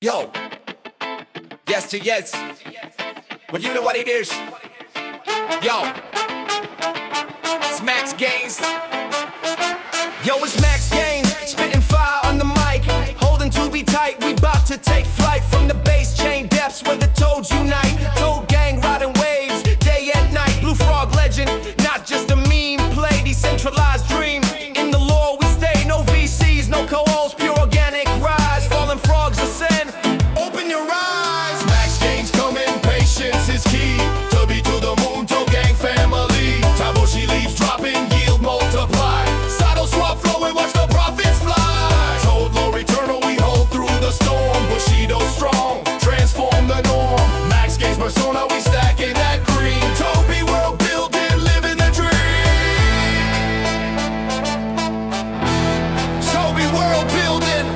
Yo, yes to yes, but you know what it is. Yo, it's Max Gaines. Yo, it's Max Gaines, spitting fire on the mic, holding to be tight. We bout to take flight from the bass chain depths where the toads unite. Toad gang riding waves, day and night. Blue Frog legend, not just a meme play, decentralized dream. In the lore we stay, no VCs, no co-ols, pure organic rise. Falling frogs ascend, open your eyes. Max Gaines coming, patience is key. Tubby to the moon, Toad gang family. Taboshi leaves dropping, yield multiply. Saddle swap flowing, watch the profits fly. Toad lore eternal, we hold through the storm. Bushido strong, transform the norm. Max Gaines persona, we stacking that green. Toby world building, living the dream. Toby world building,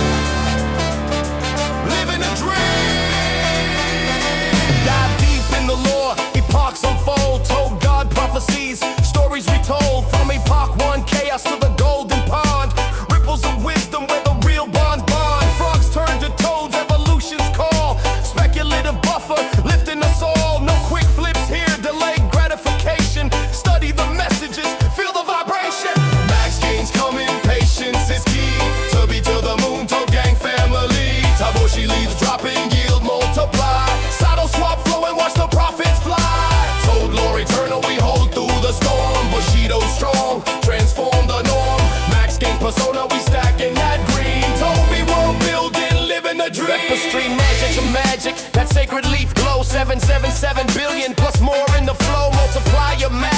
living the dream. Dive deep in the lore, epochs unfold. Toad God prophecies, stories retold. From epoch 1 chaos to the golden pond. Ripples of wisdom where the real bonds bond. Frogs turn to toads, evolution's call. Speculative buffer, lifting us all. No quick flips here, delayed gratification. Study the messages, feel the vibration. Max Gaines coming, patience is key. Tubby to the moon, Toad gang family. Taboshi leaves dropping, yield multiply. Saddle swap flowing, watch the profits fly. Toad lore eternal, we hold through the storm. Bushido strong, transform the norm. Max Gaines persona, we stacking that green. Toby world building, living the dream. Vector magic to magic, that sacred leaf glow. 777 billion plus more in the flow. Multiply your magic.